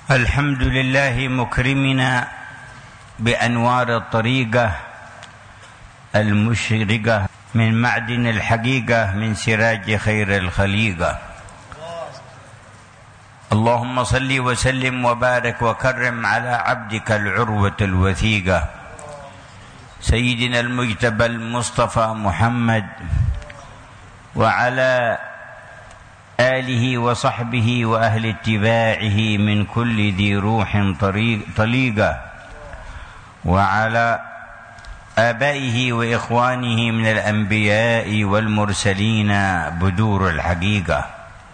الحمد لله مكرمنا بأنوار الطريقة المشرقة من معدن الحقيقة من سراج خير الخليقة. اللهم صل وسلم وبارك وكرم على عبدك العروة الوثيقة سيدنا المجتبى المصطفى محمد وعلى آله وصحبه وأهل اتباعه من كل ذي روح طليقة، وعلى آبائه وإخوانه من الأنبياء والمرسلين بدور الحقيقة،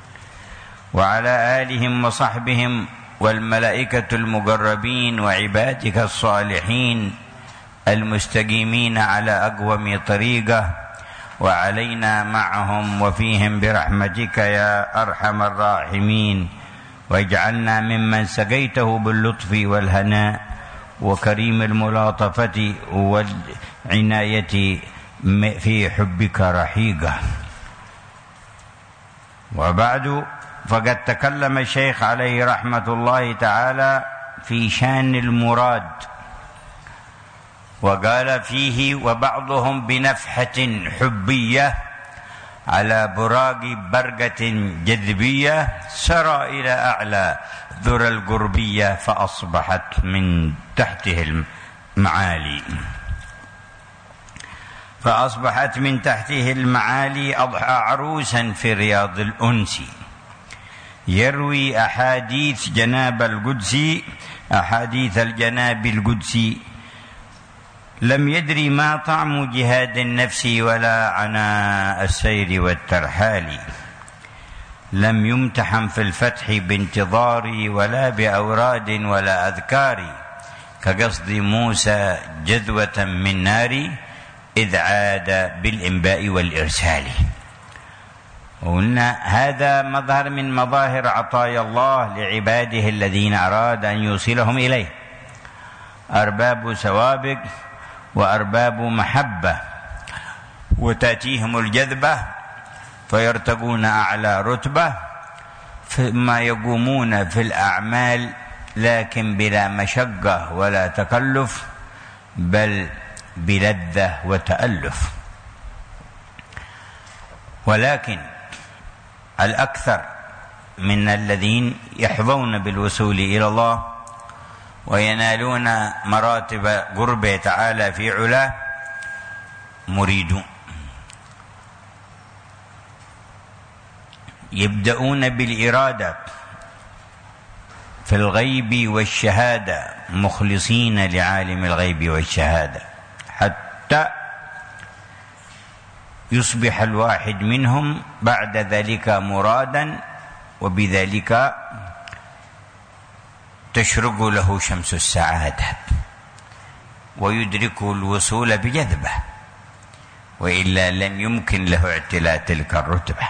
وعلى آلهم وصحبهم والملائكة المقربين وعبادك الصالحين المستقيمين على أقوم طريقة، وعلينا معهم وفيهم برحمتك يا أرحم الراحمين، واجعلنا ممن سقيته باللطف والهناء وكريم الملاطفة والعناية في حبك رحيقة. وبعد، فقد تكلم الشيخ عليه رحمة الله تعالى في شان المراد، وقال فيه: وبعضهم بنفحة حبية على براق برقة جذبية سرى إلى أعلى ذرى القربية فأصبحت من تحته المعالي أضحى عروسا في رياض الأنس، يروي أحاديث الجناب القدسي، لم يدري ما طعم جهاد النفس ولا عناء السير والترحال، لم يمتحن في الفتح بانتظار ولا بأوراد ولا أذكار، كقصد موسى جذوة من نار إذ عاد بالإنباء والإرسال. وقلنا هذا مظهر من مظاهر عطايا الله لعباده الذين أراد أن يوصلهم إليه، أرباب سوابق وأرباب محبة، وتأتيهم الجذبة فيرتقون أعلى رتبة، ثم يقومون في الأعمال لكن بلا مشقة ولا تكلف، بل بلذة وتألف. ولكن الأكثر من الذين يحظون بالوصول إلى الله وينالون مراتب قربه تعالى في علاه مريدون، يبدأون بالإرادة في الغيب والشهادة مخلصين لعالم الغيب والشهادة، حتى يصبح الواحد منهم بعد ذلك مرادا، وبذلك تشرق له شمس السعادة ويدرك الوصول بجذبه، وإلا لن يمكن له اعتلاء تلك الرتبة.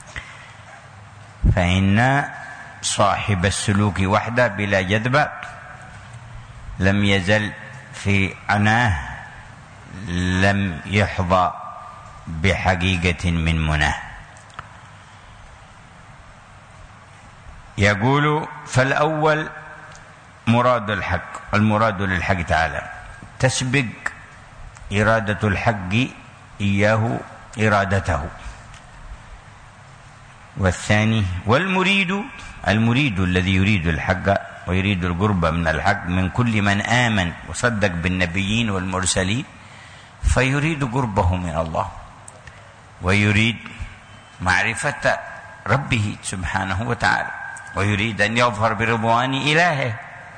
فإن صاحب السلوك وحده بلا جذبة لم يزل في عناه، لم يحظى بحقيقة من مناه. يقول: فالأول مراد الحق، المراد للحق تعالى، تسبق إرادة الحق إياه إرادته. والثاني المريد الذي يريد الحق ويريد القرب من الحق من كل من آمن وصدق بالنبيين والمرسلين، فيريد قربه من الله ويريد معرفة ربه سبحانه وتعالى، ويريد أن يظفر برضوان إلهه.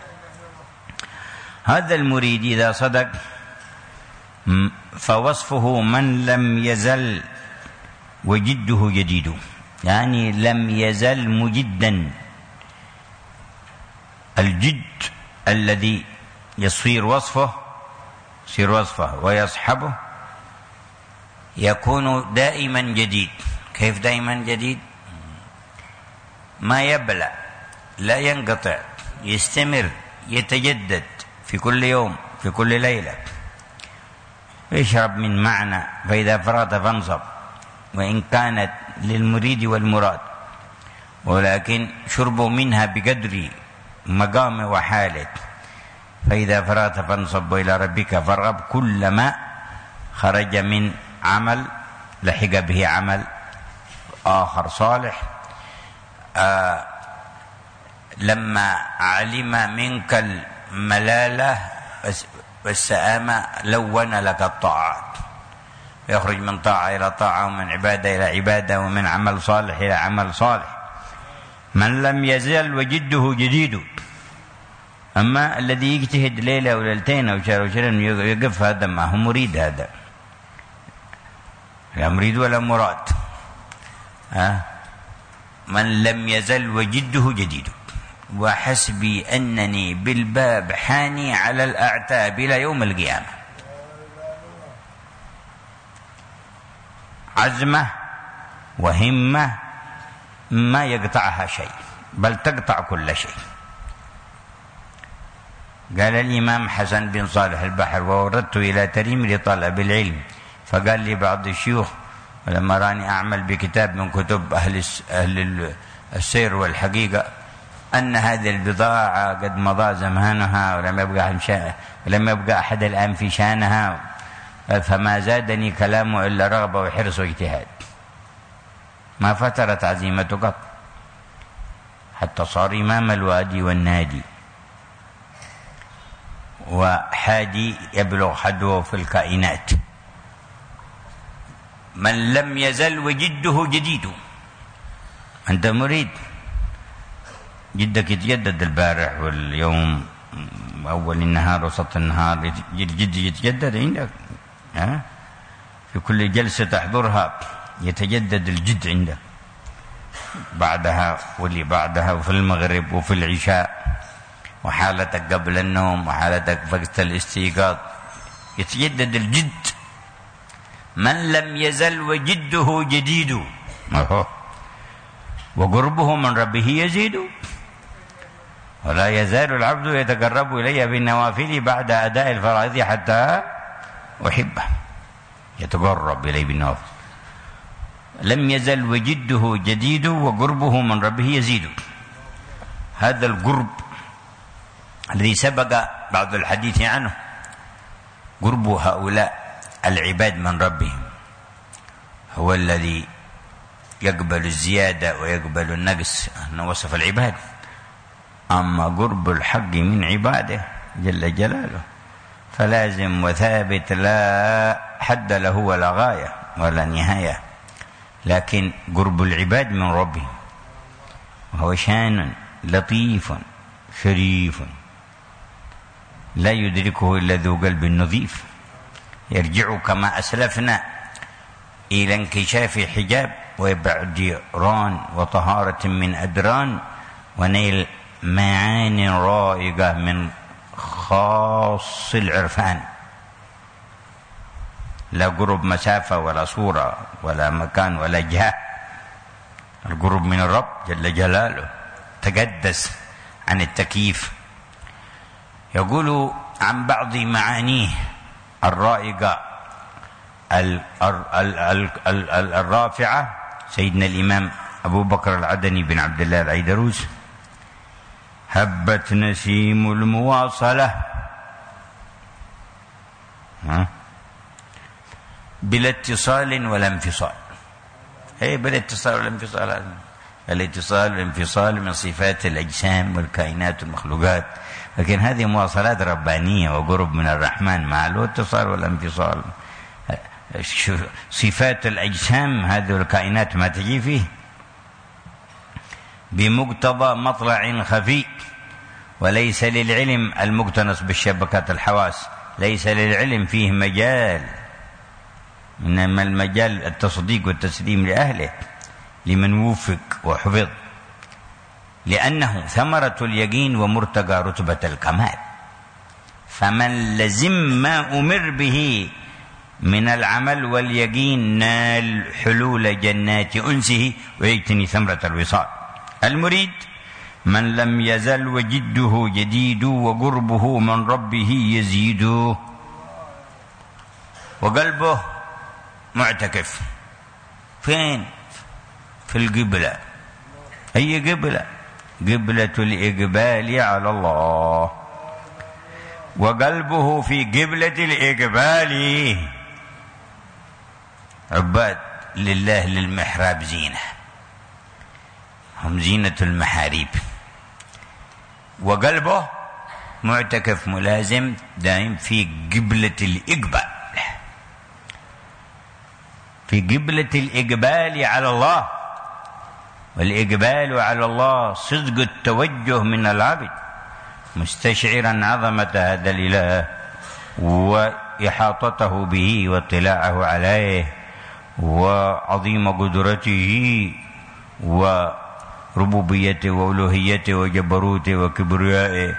هذا المريد إذا صدق فوصفه من لم يزل وجده جديد، يعني لم يزل مجدا. الجد الذي يصير وصفه ويصحبه يكون دائما جديد. كيف دائما جديد؟ ما يبلى، لا ينقطع، يستمر، يتجدد في كل يوم، في كل ليلة. يشرب من معنى، فإذا فرغت فانصب، وإن كانت للمريد والمراد، ولكن شرب منها بقدر مقامه وحاله. فإذا فرغت فانصب إلى ربك فارغب. كلما خرج من عمل لحق به عمل آخر صالح. لما علم منك الملالة والسآمة لون لك الطاعات، يخرج من طاعة إلى طاعة، ومن عبادة إلى عبادة، ومن عمل صالح إلى عمل صالح. من لم يزل وجده جديد. أما الذي يجتهد ليلة وليلتين أو شهر وشهرين يقف، هذا ما هو مريد، هذا لا مريد ولا مراد. من لم يزل وجده جديد. وحسبي أنني بالباب حاني على الأعتاب إلى يوم القيامة. عزمة وهمة ما يقطعها شيء، بل تقطع كل شيء. قال الإمام حسن بن صالح البحر: ووردت إلى تريم لطلب العلم، فقال لي بعض الشيوخ لما راني أعمل بكتاب من كتب أهل السير والحقيقة أن هذه البضاعة قد مضى زمانها ولم يبقى أحد الآن في شانها، فما زادني كلامه إلا رغبة وحرص واجتهاد. ما فترت عزيمته قط حتى صار إمام الوادي والنادي، وحادي يبلغ حدوه في الكائنات. من لم يزل وجده جديد. أنت مريد جدك يتجدد البارح واليوم، أول النهار وسط النهار، الجد يتجدد عندك. في كل جلسة تحضرها يتجدد الجد عندك، بعدها واللي بعدها، وفي المغرب وفي العشاء، وحالتك قبل النوم وحالتك وقت الاستيقاظ، يتجدد الجد. من لم يزل وجده جديد وقربه من ربه يزيد. ولا يزال العبد يتقرب إلي بالنوافل بعد أداء الفرائض حتى أحبه. يتقرب إلي بالنوافل. لم يزل وجده جديد وقربه من ربه يزيد. هذا القرب الذي سبق بعض الحديث عنه، قرب هؤلاء العباد من ربهم، هو الذي يقبل الزيادة ويقبل النقص. أنه وصف العباد. أما قرب الحق من عباده جل جلاله فلازم وثابت، لا حد له ولا غاية ولا نهاية. لكن قرب العباد من ربهم وهو شان لطيف شريف لا يدركه إلا ذو قلب نظيف، يرجع كما أسلفنا إلى انكشاف حجاب وإبعاد ران وطهارة من أدران ونيل معاني رائقة من خاص العرفان. لا قرب مسافة ولا صورة ولا مكان ولا جهة. القرب من الرب جل جلاله تقدس عن التكييف. يقول عن بعض معانيه الرائقة الرافعة سيدنا الإمام أبو بكر العدني بن عبد الله العيدروس: هبت نسيم المواصلة بلا اتصال ولا انفصال. بلا اتصال ولا انفصال. الاتصال والانفصال من صفات الأجسام والكائنات والمخلوقات، لكن هذه مواصلات ربانية وقرب من الرحمن مع الاتصال والانفصال. صفات الأجسام هذه الكائنات ما تجي فيه بمقتضى مطلع خفي، وليس للعلم المقتنص بالشبكات الحواس، ليس للعلم فيه مجال، إنما المجال التصديق والتسليم لأهله لمن وفق وحفظ، لأنه ثمرة اليقين ومرتقى رتبة الكمال. فمن لزم ما أمر به من العمل واليقين نال حلول جنات أنسه ويجتني ثمرة الوصال. المريد من لم يزل وجده جديد وقربه من ربه يزيد، وقلبه معتكف. فين؟ في القبلة. أي قبلة؟ قبلة الإقبال على الله، وقلبه في قبلة الإقبال. عباد لله للمحراب زينة، هم زينة المحاريب، وقلبه معتكف ملازم دائم في قبلة الإقبال، في قبلة الإقبال على الله. والإقبال على الله صدق التوجه من العبد مستشعرا عظمة هذا الإله وإحاطته به واطلاعه عليه وعظيم قدرته وربوبيته وألوهيته وجبروته وكبريائه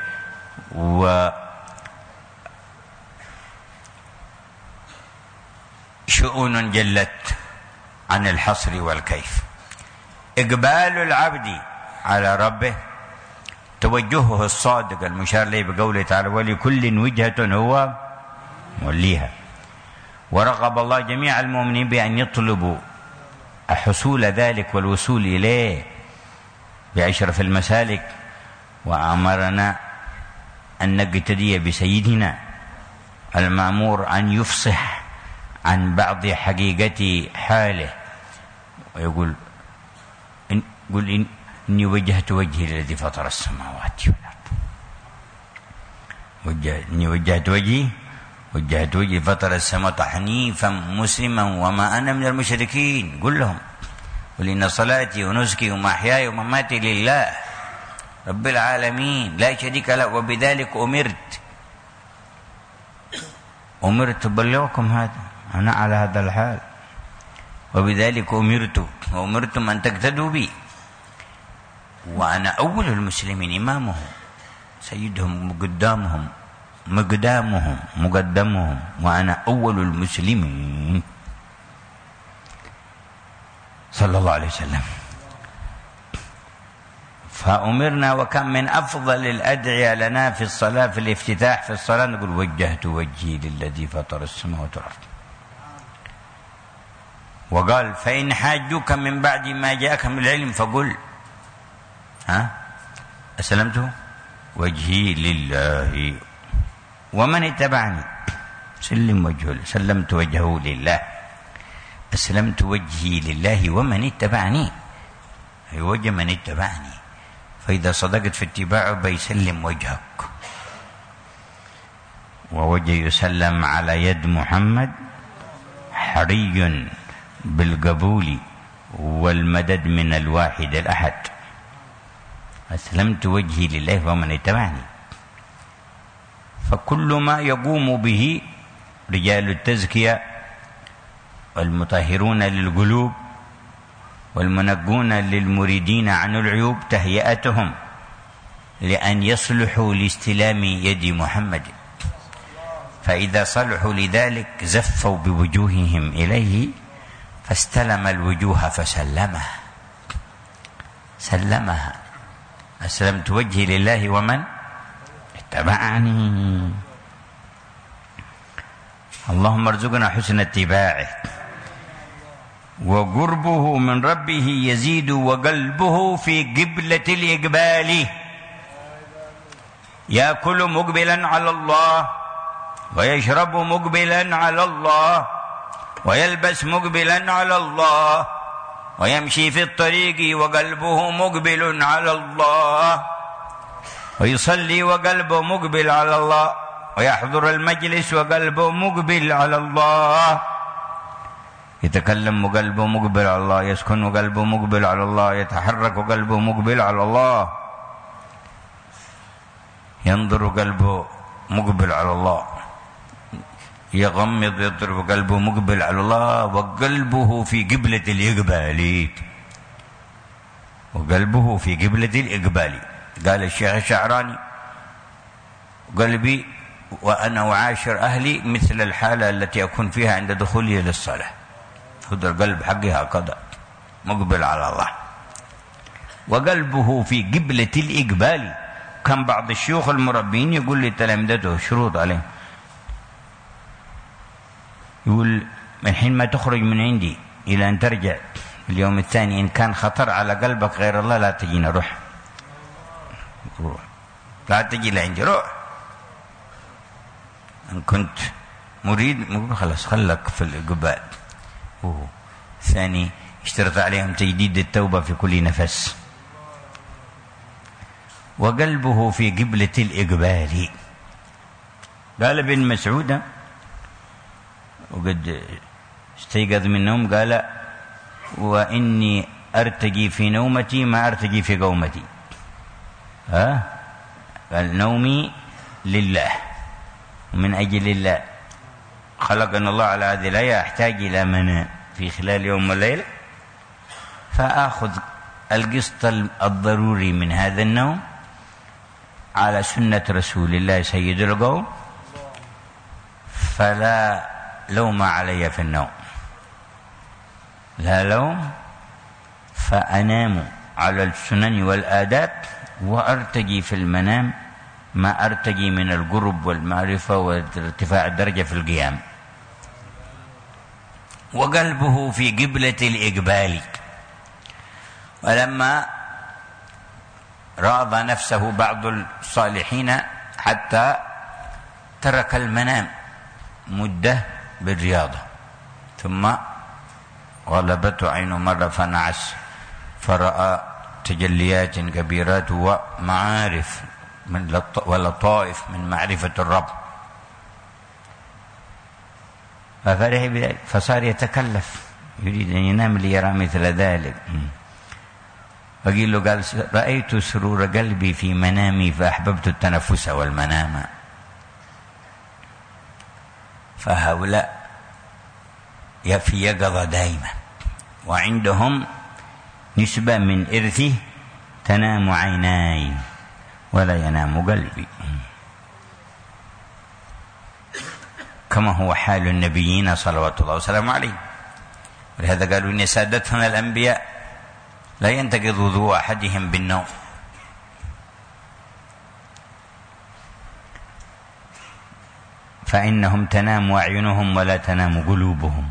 وشؤون جلت عن الحصر والكيف. إقبال العبد على ربه توجهه الصادق المشار له بقوله تعالى: ولكل وجهة هو موليها. ورغب الله جميع المؤمنين بأن يطلبوا حصول ذلك والوصول إليه بأشرف المسالك، وأمرنا أن نقتدي بسيدنا المأمور أن يفصح عن بعض حقيقة حاله، ويقول إني وجهت وجهي للذي فطر السماوات والأرض. إني وجهت وجهي فطر السماوات حنيفا مسلما وما أنا من المشركين. قل لهم: قل إن صلاتي ونسكي ومحياي ومماتي لله رب العالمين لا شريك له وبذلك أمرت أبلغكم هذا، أنا على هذا الحال، وبذلك وأمرتم أن تقتدوا بي، وأنا أول المسلمين إمامهم سيدهم مقدمهم، وأنا أول المسلمين صلى الله عليه وسلم. فأمرنا، وكم من أفضل الأدعية لنا في الصلاة في الافتتاح في الصلاة نقول: وجهت وجهي للذي فطر السماوات والأرض. وقال: فإن حاجوك من بعد ما جاءك من العلم فقل أسلمت وجهي لله ومن اتبعني. سلمت وجهه لله، أسلمت وجهي لله ومن اتبعني، أي وجه من اتبعني. فإذا صدقت في اتباعه بيسلم وجهك، ووجه يسلم على يد محمد حري بالقبول والمدد من الواحد الأحد. أسلمت وجهي لله ومن اتبعني. فكل ما يقوم به رجال التزكية والمطهرون للقلوب والمنقون للمريدين عن العيوب تهيئتهم لأن يصلحوا لاستلام يد محمد، فإذا صلحوا لذلك زفوا بوجوههم إليه فاستلم الوجوه سلمها. أسلمت وجهي لله ومن اتبعني. اللهم ارزقنا حسن اتباعه. وقربه من ربه يزيد وقلبه في قبلة الإقبال، يأكل مقبلا على الله، ويشرب مقبلا على الله، ويلبس مقبلا على الله، ويمشي في الطريق وقلبه مقبل على الله، ويصلي وقلبه مقبل على الله، ويحضر المجلس وقلبه مقبل على الله، يتكلم وقلبه مقبل على الله، يسكن وقلبه مقبل على الله، يتحرك وقلبه مقبل على الله، ينظر وقلبه مقبل على الله، يغمض يضرب قلبه مقبل على الله، وقلبه في قبلة الإقبال. وقلبه في قبلة الإقبال. قال الشيخ الشعراني: قلبي وأنا أعاشر أهلي مثل الحالة التي أكون فيها عند دخولي للصلاة. هذا القلب حقي هكذا مقبل على الله، وقلبه في قبلة الإقبال. كان بعض الشيوخ المربين يقول لتلامذته شروط عليه، يقول: من حين ما تخرج من عندي إلى أن ترجع اليوم الثاني إن كان خطر على قلبك غير الله لا تجينا، روح روح، لا تجي لعندي، روح. إن كنت مريد خلاص خلك في القبال. ثاني اشترط عليهم تجديد التوبة في كل نفس. وقلبه في قبلة الإقبال. قال ابن مسعود وقد استيقظ من النوم قال: وإني أرتجي في نومتي ما أرتجي في قومتي. قال: نومي لله ومن أجل الله خلقنا الله على هذه الآية، أحتاج إلى منام في خلال يوم والليلة، فآخذ القسط الضروري من هذا النوم على سنة رسول الله سيد القوم، فلا لوم علي في النوم، لا لوم، فأنام على السنن والآداب وأرتجي في المنام ما أرتجي من القرب والمعرفة وارتفاع الدرجة في القيام. وقلبه في قبلة الإقبال. ولما راض نفسه بعض الصالحين حتى ترك المنام مدة بالرياضة، ثم غلبته عينه مرة فنعس، فرأى تجليات كبيرات ومعارف ولطائف من معرفة الرب، ففرح بذلك، فصار يتكلف يريد أن ينام ليرى مثل ذلك. فقيل له، قال: رأيت سرور قلبي في منامي فأحببت التنفس والمنام. فهؤلاء في يقظة دائمة، وعندهم نسبة من إرثه تنام عيناي ولا ينام قلبي، كما هو حال النبيين صلوات الله وسلامه عليهم. ولهذا قالوا: إن سادتنا الأنبياء لا ينتقض وضوء أحدهم بالنوم. فإنهم تنام أعينهم ولا تنام قلوبهم.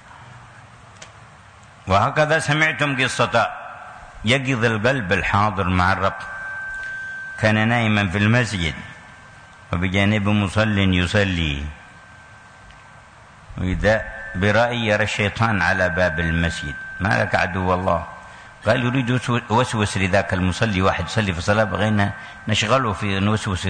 وهكذا سمعتم قصة يقظ القلب الحاضر مع الرب. كان نائما في المسجد وبجانب مصل يصلي، وإذا برأي يرى الشيطان على باب المسجد: ما لك عدو الله؟ قال: يريد وسوس لذاك المصلي، واحد يصلي في صلاة بغينا نشغله في نوسوس،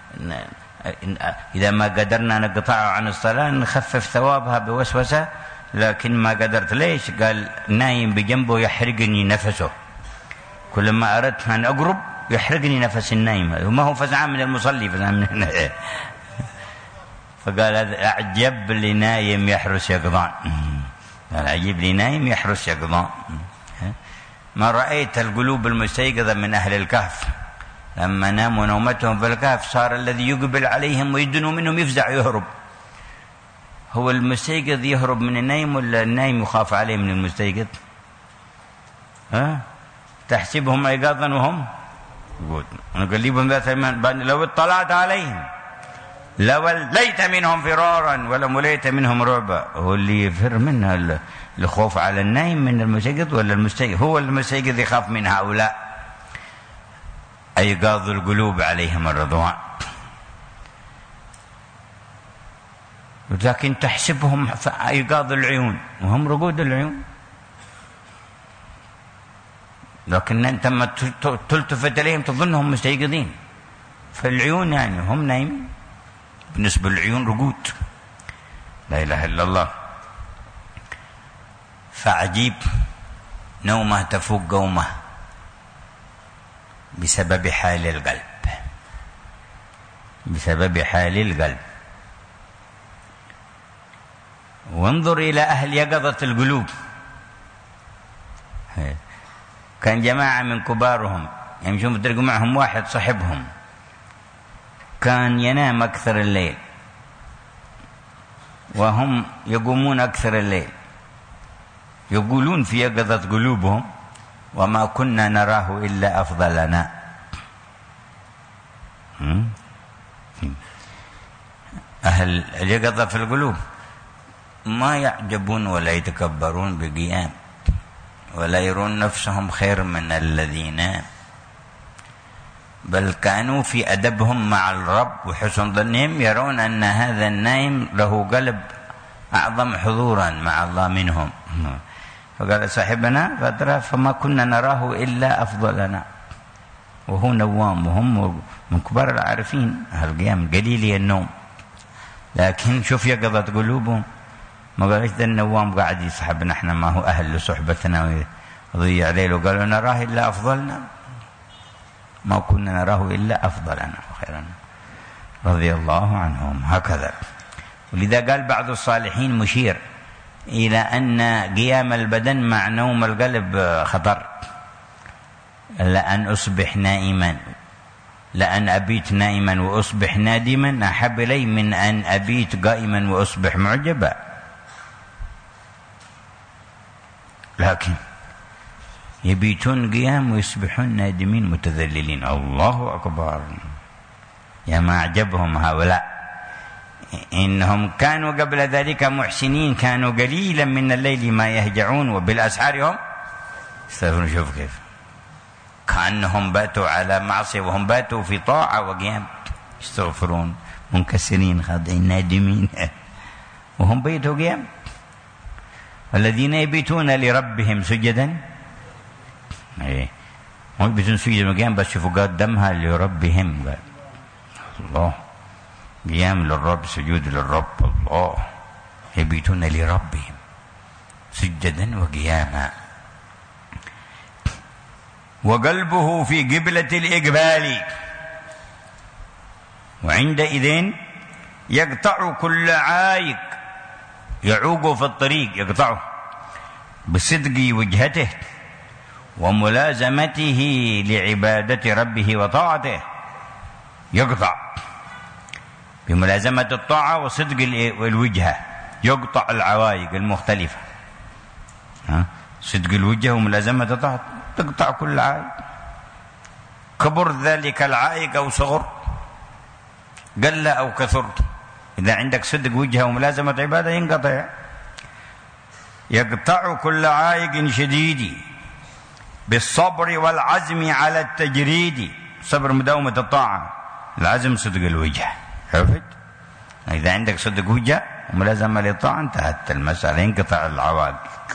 إذا ما قدرنا نقطعه عن الصلاة نخفف ثوابها بوسوسة، لكن ما قدرت. ليش؟ قال: نايم بجنبه يحرقني نفسه، كلما أردت أن أقرب يحرقني نفس النايم، وما هو فزعان من المصلي، فزعان من فقال: هذا أعجب لنايم يحرس يقظان. قال: عجيب لنايم يحرس يقظان. ما رأيت القلوب المستيقظة من أهل الكهف لما ناموا نومتهم في الكهف، صار الذي يقبل عليهم ويدنوا منهم يفزع يهرب. هو المستيقظ يهرب من النايم ولا النايم يخاف عليه من المستيقظ؟ تحسبهم أيقاظا وهم قود. نقلبهم ذات اليمين لو اطلعت عليهم لوليت منهم فرارا ولمليت منهم رعبا. هو اللي يفر منها الخوف على النايم من المستيقظ ولا المستيقظ؟ هو المستيقظ يخاف من هؤلاء أيقاظ القلوب عليهم الرضوان. لكن تحسبهم أيقاظ العيون وهم رقود العيون، لكن أنت ما تلتفت إليهم تظنهم مستيقظين، فالعيون يعني هم نايمين، بالنسبة للعيون رقود. لا إله إلا الله. فعجيب نومه تفوق قومه بسبب حال القلب، بسبب حال القلب. وانظر إلى أهل يقظة القلوب. كان جماعة من كبارهم يمشون في الطريق، معهم واحد صاحبهم كان ينام أكثر الليل وهم يقومون أكثر الليل، يقولون في يقظة قلوبهم: وما كنا نراه إلا أفضلنا. أهل اليقظة في القلوب ما يعجبون ولا يتكبرون بقيام، ولا يرون نفسهم خير من الذين، بل كانوا في أدبهم مع الرب وحسن ظنهم يرون أن هذا النائم له قلب أعظم حضورا مع الله منهم. فقال صاحبنا فترة فما كنا نراه إلا أفضلنا، وهو نوام، وهم من كبار العارفين أهل القيام قليلي النوم، لكن شوف يقظة قلوبهم. ما قالش ده النوام قاعد يصحبنا احنا ما هو أهل لصحبتنا ويضيع ليله، قالوا نراه إلا أفضلنا، ما كنا نراه إلا أفضلنا وخيرنا رضي الله عنهم. هكذا. ولذا قال بعض الصالحين مشير إلى أن قيام البدن مع نوم القلب خطر. لأن أصبح نائما، لأن أبيت نائما وأصبح نادما أحب إلي من أن أبيت قائما وأصبح معجبا. لكن يبيتون قيام ويصبحون نادمين متذللين. الله أكبر، يا ما أعجبهم هؤلاء. إنهم كانوا قبل ذلك محسنين، كانوا قليلا من الليل ما يهجعون وبالأسحار هم يستغفرون. شوف كيف كأنهم باتوا على معصية وهم باتوا في طاعة وقيام، يستغفرون منكسرين خاضعين نادمين وهم بيتوا قيام. الذين يبيتون لربهم سجدا، هم يبيتون سجدا وقيام، بس شوفوا قدمها لربهم، قال الله قيام للرب، سجود للرب، الله يبيتون لربهم سجدا وقياما. وقلبه في قبلة الإقبال، وعندئذ يقطع كل عايق يعوق في الطريق، يقطعه بصدق وجهته وملازمته لعبادة ربه وطاعته. يقطع بملازمة الطاعة وصدق الوجهة، يقطع العوائق المختلفة. صدق الوجهة وملازمة الطاعة تقطع كل عائق، كبر ذلك العائق أو صغر، قل أو كثر. إذا عندك صدق وجهة وملازمة عبادة ينقطع. يقطع كل عائق شديد بالصبر والعزم على التجريد. صبر مداومة الطاعة، العزم صدق الوجهة. عرفت؟ إذا عندك صدق وجهة وملازمة للطاعة انتهت المسألة، ينقطع العوائق.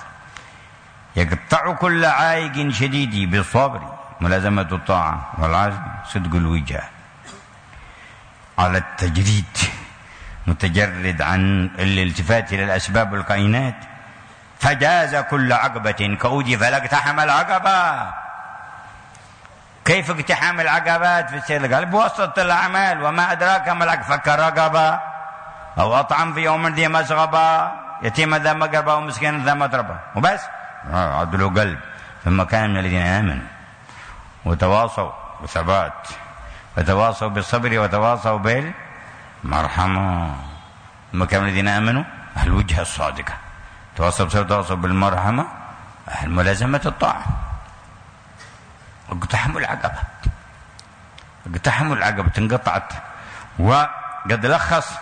يقطع كل عائق شديد بالصبر ملازمة الطاعة والعزم صدق الوجهة على التجريد، متجرد عن الالتفات إلى الأسباب والكائنات. فجاز كل عقبة كأودي فلا اقتحم العقبة. كيف اقتحام العقبات في السير؟ قال بواسطة الأعمال. وما أدراك ما العقبة؟ فك رقبة أو أطعم في يوم ذي مسغبة، يتيم ذا مقربة ومسكين ذا متربة، وبس. عدلوا قلب. ثم كان من الذين آمنوا وتواصوا بالثبات وتواصوا بالصبر وتواصوا بالمرحمة. ثم كان من الذين آمنوا أهل الوجهة الصادقة، تواصوا بالصبر وتواصوا بالمرحمة، أهل ملازمة الطاعة. اقتحموا العقبة، اقتحموا العقبة انقطعت. وقد لخص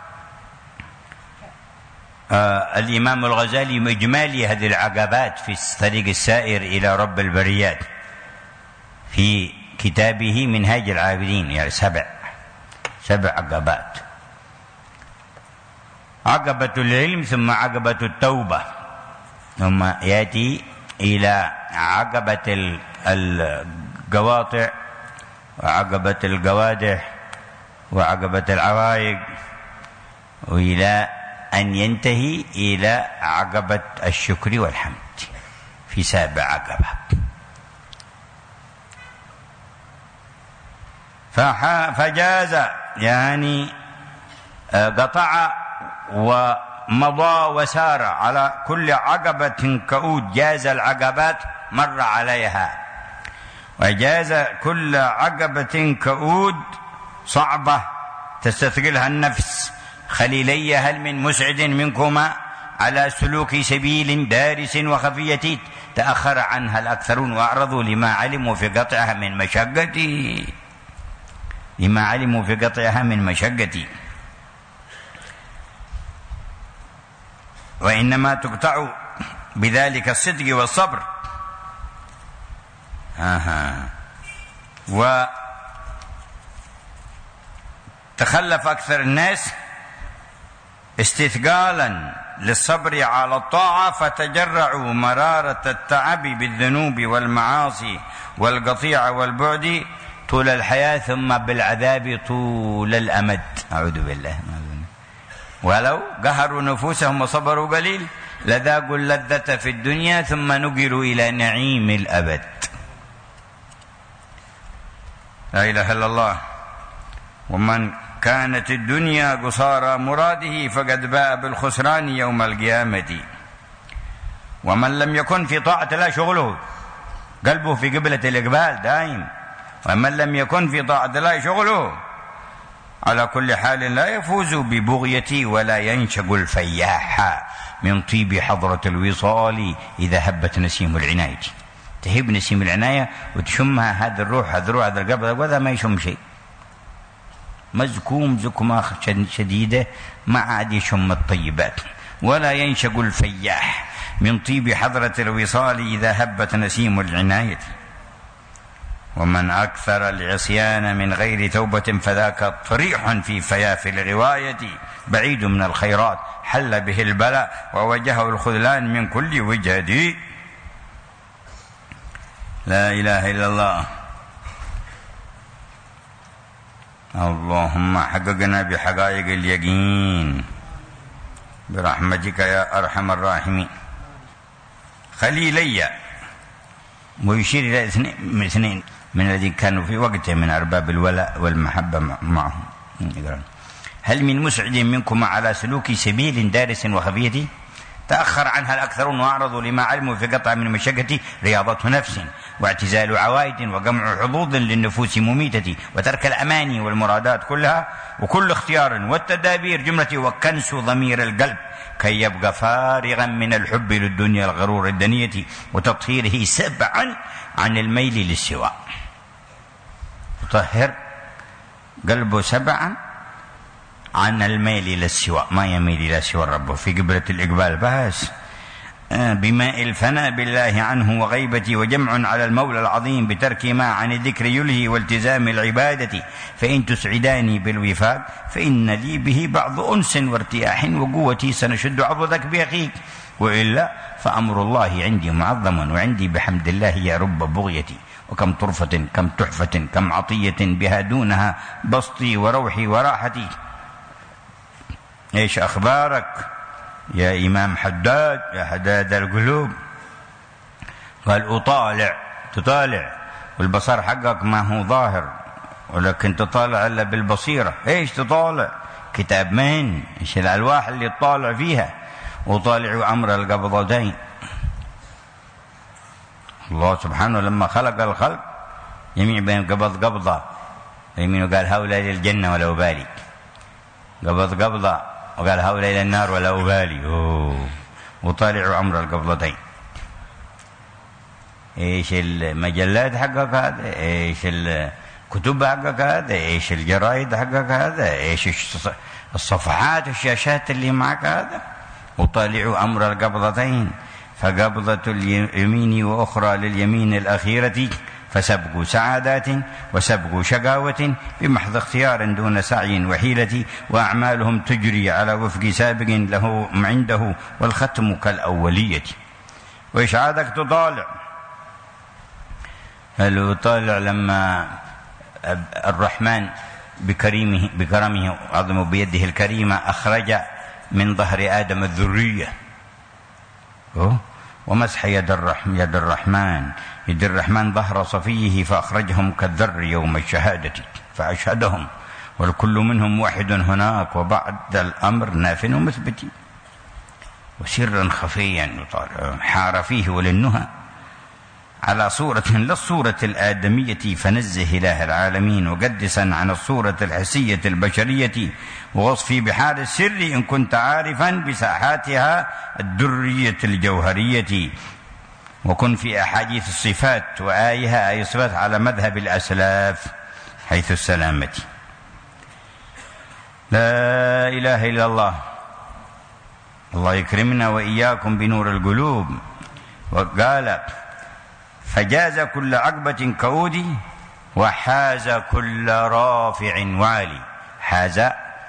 الإمام الغزالي إجمالي هذه العقبات في طريق السائر إلى رب البريات في كتابه منهاج العابدين، يعني سبع عقبات. عقبة العلم، ثم عقبة التوبة، ثم يأتي إلى عقبة القواطع وعقبة القوادح وعقبة العوائق، وإلى أن ينتهي إلى عقبة الشكر والحمد في 7 عقبة. فجاز يعني قطع ومضى وسار على كل عقبة كؤود. جاز العقبات مر عليها، وجاز كل عقبة كؤود صعبة تستثقلها النفس. خليلي هل من مسعد منكما على سلوك سبيل دارس وخفية تأخر عنها الأكثرون وأعرضوا لما علموا في قطعها من مشقتي، لما علموا في قطعها من مشقتي. وإنما تقطع بذلك الصدق والصبر. تخلف أكثر الناس استثقالا للصبر على الطاعة، فتجرعوا مرارة التعب بالذنوب والمعاصي والقطيعة والبعد طول الحياة، ثم بالعذاب طول الأمد. أعوذ بالله. ولو قهروا نفوسهم وصبروا قليل لذاقوا اللذة في الدنيا ثم نقلوا إلى نعيم الأبد. لا إله إلا الله. ومن كانت الدنيا قصارى مراده فقد باء بالخسران يوم القيامة. ومن لم يكن في طاعة الله شغله، قلبه في قبلة الإقبال دائم، ومن لم يكن في طاعة الله شغله على كل حال لا يفوز ببغيتي ولا ينشق الفياح من طيب حضرة الوصال إذا هبت نسيم العناية. تهب نسيم العناية وتشمها هذا الروح هذا القبض، وهذا ما يشم شيء، مزكوم زكمة شديدة ما عاد يشم الطيبات. ولا ينشق الفياح من طيب حضرة الوصال إذا هبت نسيم العناية. ومن أكثر العصيان من غير توبة فذاك طريح في فياف الغواية، بعيد من الخيرات حل به البلاء ووجهه الخذلان من كل وجهة. لا إله إلا الله. اللهم حققنا بحقائق اليقين برحمتك يا أرحم الراحمين. خليلي، ويشير إلى اثنين من الذين كانوا في وقته من أرباب الولاء والمحبة معهم. هل من مسعد منكم على سلوك سبيل دارس وخفية تأخر عنها الأكثرون وأعرضوا لما علموا في قطع من مشقة رياضة نفس واعتزال عوائد وجمع حظوظ للنفوس مميتة وترك الأماني والمرادات كلها وكل اختيار والتدابير جملة وكنس ضمير القلب كي يبقى فارغا من الحب للدنيا الغرور الدنية وتطهيره سبعا عن الميل للسواء. يطهر قلبه سبعا عن الميل للسواء، ما يميل إلى سوى ربه في قبلة الإقبال بس، بماء الفناء بالله عنه وغيبتي وجمع على المولى العظيم بترك ما عن الذكر يلهي والتزام العبادة. فإن تسعداني بالوفاق فإن لي به بعض أنس وارتياح وقوتي سنشد عضدك بأخيك، وإلا فأمر الله عندي معظم وعندي بحمد الله يا رب بغيتي. وكم طرفة كم تحفة كم عطية بها دونها بسطي وروحي وراحتي. إيش أخبارك يا إمام حداد يا حداد القلوب؟ قال تطالع والبصر حقك ما هو ظاهر ولكن تطالع إلا بالبصيرة. إيش تطالع؟ كتاب من؟ إيش الألواح اللي تطالع فيها؟ وطالعوا أمر القبضتين. الله سبحانه لما خلق الخلق يمين بين قبضة يمين قال هؤلاء للجنة ولا أبالي، قبضة وقال هؤلاء إلى النار ولا أبالي. وطالعوا أمر القبضتين. إيش المجلات حقك هذا؟ إيش الكتب حقك هذا؟ إيش الجرائد حقك هذا؟ إيش الصفحات الشاشات اللي معك هذا؟ وطالعوا أمر القبضتين، فقبضة اليمين وأخرى لليمين الأخيرة، فسبقوا سعادات وسبقوا شقاوة بمحض اختيار دون سعي وحيلة، وأعمالهم تجري على وفق سابق له عنده والختم كالأولية. وإيش عادك تطالع؟ هل طالع لما الرحمن بكرمه عظم بيده الكريمة أخرج من ظهر آدم الذرية، ومسح يد الرحمن ظهر صفيه فأخرجهم كالذر يوم الشهادة فأشهدهم، والكل منهم واحد هناك وبعد الأمر ناف ومثبت. وسرا خفيا حار فيه وللنهى على صورة للصورة الآدمية، فنزه إله العالمين وقدسا عن الصورة الحسية البشرية، ووصفي بحال السر إن كنت عارفا بساحاتها الدرية الجوهرية. وكن في أحاديث الصفات وآيها أي صفات على مذهب الأسلاف حيث السلامة. لا إله إلا الله. الله يكرمنا وإياكم بنور القلوب. وقال فجاز كل عقبة كؤود وحاز كل رافع وعالي. حاز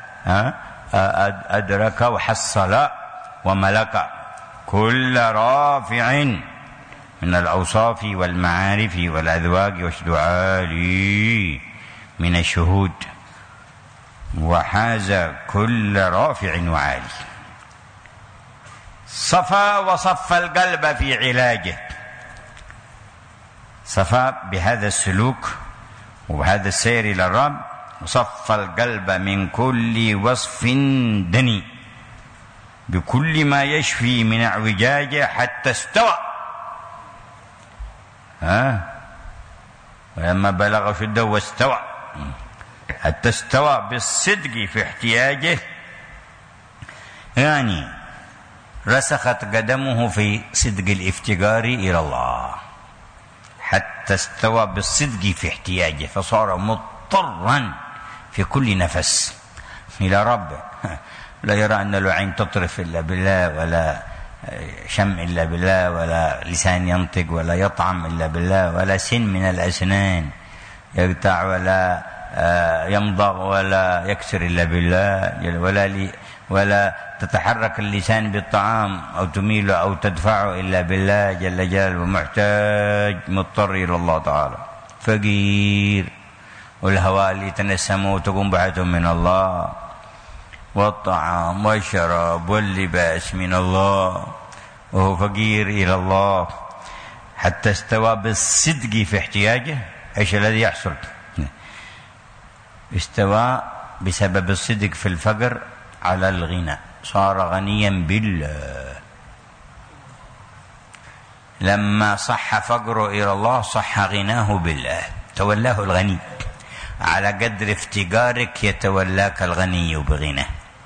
أدرك وحصل وملك كل رافع من الأوصاف والمعارف والأذواق والدعالي من الشهود، وحاز كل رافع وعالي. صفى وصف القلب في علاجه، صفى بهذا السلوك وبهذا السير إلى الرب، وصف القلب من كل وصف دني بكل ما يشفي من اعوجاجه حتى استوى. ولما بلغ شده واستوى، حتى استوى بالصدق في احتياجه، يعني رسخت قدمه في صدق الافتقار إلى الله حتى استوى بالصدق في احتياجه، فصار مضطرا في كل نفس إلى ربه، لا يرى أن له عين تطرف إلا بالله، ولا شم إلا بالله، ولا لسان ينطق ولا يطعم إلا بالله، ولا سن من الأسنان يقطع ولا يمضغ ولا يكسر إلا بالله، ولا تتحرك اللسان بالطعام أو تميله أو تدفعه إلا بالله جل جلاله، محتاج مضطر إلى الله تعالى، فقير، والهواء اللي تنسمه تقوم بعثه من الله، والطعام والشراب واللباس من الله، وهو فقير إلى الله حتى استوى بالصدق في احتياجه. ايش الذي يحصل؟ استوى بسبب الصدق في الفقر على الغنى، صار غنيا بالله. لما صح فقره إلى الله صح غناه بالله، تولاه الغني، على قدر افتقارك يتولاك الغني بغناه.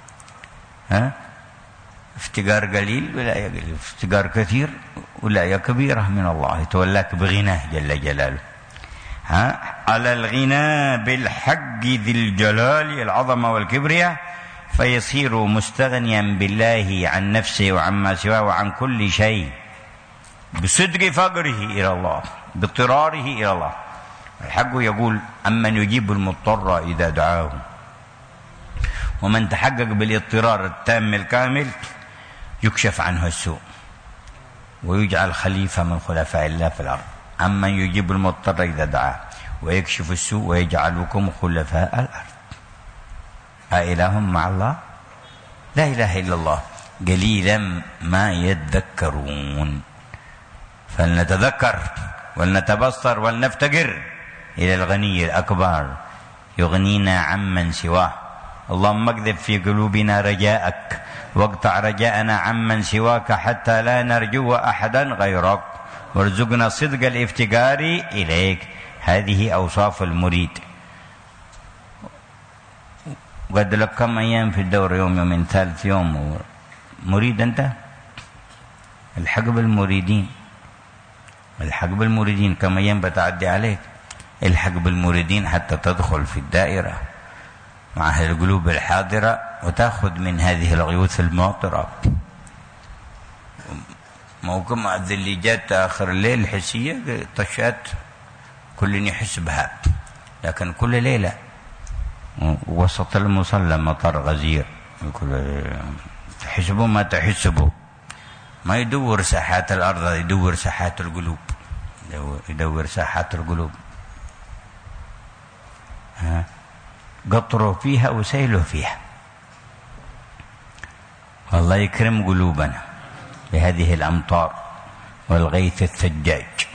افتقار قليل ولاية قليل، افتقار كثير ولاية كبيرة من الله، يتولاك بغناه جل جلاله. على الغنى بالحق ذي الجلال العظمة والكبرياء، فيصير مستغنيا بالله عن نفسه وعما سواه وعن كل شيء، بصدق فقره إلى الله، باضطراره إلى الله. الحق يقول: أمن يجيب المضطر إذا دعاه. ومن تحقق بالاضطرار التام الكامل يكشف عنه السوء ويجعل خليفة من خلفاء الله في الأرض. أمن يجيب المضطر إذا دعاه ويكشف السوء ويجعلكم خلفاء الأرض. أإله مع الله؟ لا إله إلا الله. قليلا ما يذكرون. فلنتذكر ولنتبصر ولنفتقر إلى الغني الأكبر يغنينا عمن سواه. اللهم اكذب في قلوبنا رجاءك واقطع رجاءنا عمن سواك حتى لا نرجو أحدا غيرك، وارزقنا صدق الافتقار إليك. هذه أوصاف المريد. قد لك كم أيام في الدورة، يوم يومين ثالث يوم مريد أنت. الحق بالمريدين، الحق بالمريدين. كم أيام بتعدي عليك، الحق بالمريدين حتى تدخل في الدائرة مع أهل القلوب الحاضرة وتأخذ من هذه الغيوث الماطرة. موكم اللي جات آخر الليل الحسية طشات كل يحس بها، لكن كل ليلة وسط المصلى مطر غزير، تحسبوا ما تحسبوا. ما يدور ساحات الأرض، يدور ساحات القلوب، يدور ساحات القلوب. قطره فيها وسيله فيها. والله يكرم قلوبنا بهذه الأمطار والغيث الثجاج.